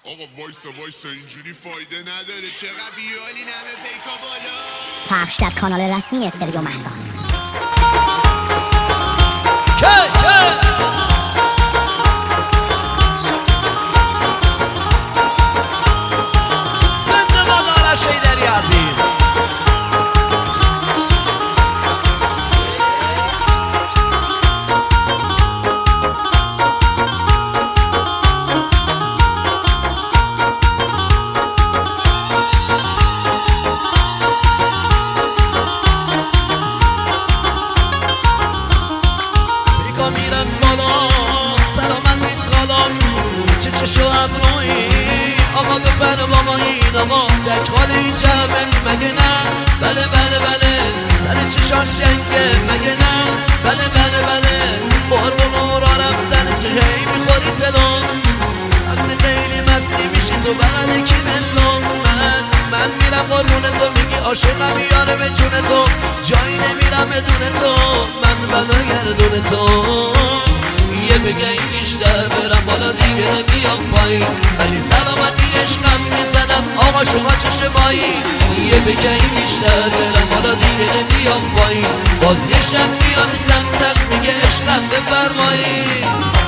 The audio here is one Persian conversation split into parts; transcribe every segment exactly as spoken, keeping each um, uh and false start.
آقا وایسا وایسا اینجوری فایده نداره، چقدر بیالی نمه پیکا بالا. پخش در کانال رسمی استریو مهتا. چه چه زنده باد آرش حیدری عزیز. میرن بالا سلامتیت غالا چه چه شو ابرویی آقا ببر بابا این آقا تک خالی جمعه مگه نه بله بله بله سر چشاش شنگه مگه نه بله بله بله قربون اورا رفتنت که هی میخوری تلون وقتی خیلی مستی میشی تو بغل کی ملون من من میرم قربون تو میگی عاشقم یاره به جون تو جایی نمیرم بدون تو من بلا گردون تو یه بگه بیشتر برم بالا دیگه نمیام پایین ولی سلامتی عشقم میزنم آقا شما چه شمایی یه بگه بیشتر برم بالا دیگه نمیام پایین باز یه شب میاد سمتم میگه عشقم بفرمایی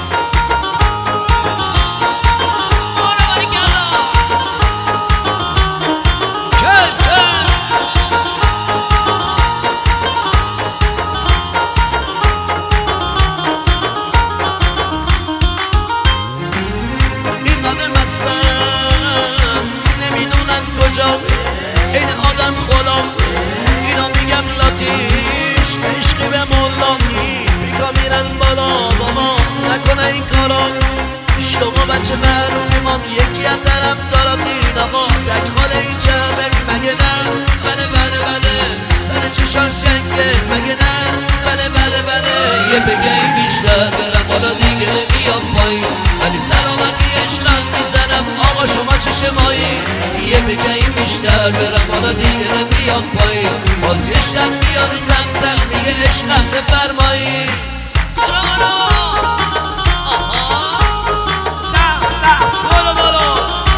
این آدم خودم اینا میگم لاتیش عشقی به مولامی بیکا میرن بالا بابا نکنه این کارا شما بچه معروفی مام یکی از طرف داراتین اما تک خال این جمعه مگه نه بله بله بله سر چشار شنگه مگه نه بله بله بله یه بگه بیشتر برم بالا دیگه نمیام پایین ولی سلامتی عشقم میزنم آقا شما چه شمایی یه بگه بیشتر برم بالا دیگه نمیام پایین باز یه شب میاد سمتم دیگه عشقم بفرمایی برو برو آها دست دست برو برو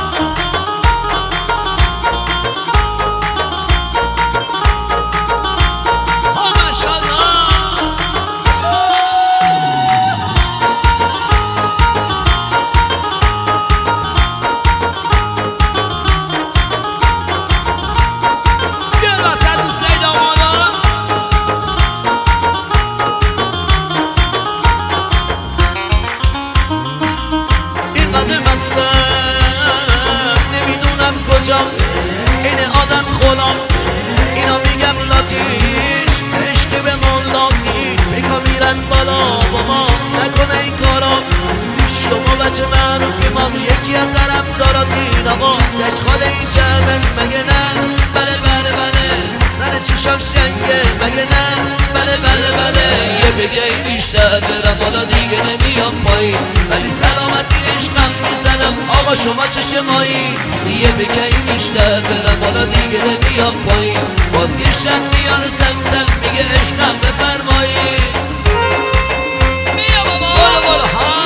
این آدم خودم اینا میگم لاتیش عشقی به مولامی بیکا میرن بالا بابا نکنه این کارا شما بچه معروفی مام یکی از طرف داراتین اما تک خال این جمعه مگه نه بله بله بله سر چشاش شنگه مگه نه بله بله بله یه بگه بیشتر برم بالا دیگه نمیام پایین ولی سلامتی عشقم میزنم آقا شما چه شمایی یه بگه بیشتر برم بالا دیگه نمیام پایین باز یه شب میان سمتم میگه عشقم بفرمایی بیا بابا بالا بالا ها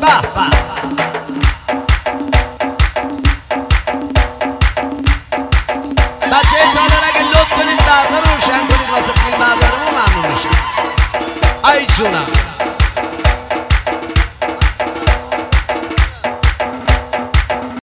به به بچه ایتالر اگه لطف کنید برقه روشن کنید واسه فیلم بردارمون ممنون میشه ای جونم